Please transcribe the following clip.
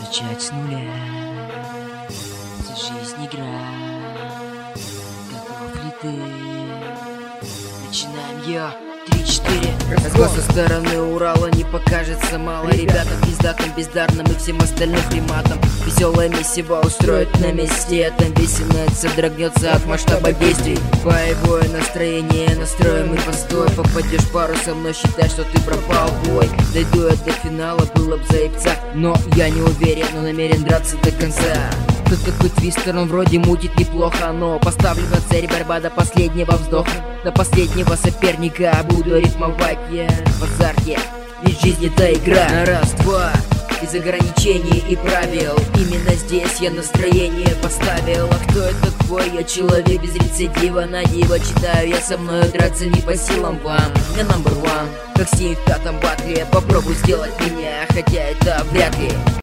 Начать с нуля. За жизнь игра. Готов ли ты? Начинаем я. 3-4. Разгон со стороны Урала не покажется мало. Ребятам, пиздатым, бездарным и всем остальным приматам. Веселое месиво устроит на месте. Там весельно содрогнется от масштаба действий. Боевое настроение, настроим и постой. Попадешь пару со мной, считай, что ты пропал в бой. Дойду я до финала, было б заебца. Но я не уверен, но намерен драться до конца. Тут такой твистер, он вроде мутит неплохо, но поставлена цель борьба до последнего вздоха. До последнего соперника буду рифмовать я в азарте, ведь жизнь это игра. На раз-два, без ограничений и правил. Именно здесь я настроение поставил. А кто я такой? Я человек без рецидива. На диво читаю, я со мною драться не по силам вам. Я number one, как Стив в пятом батле. Попробуй сделать меня, хотя это вряд ли.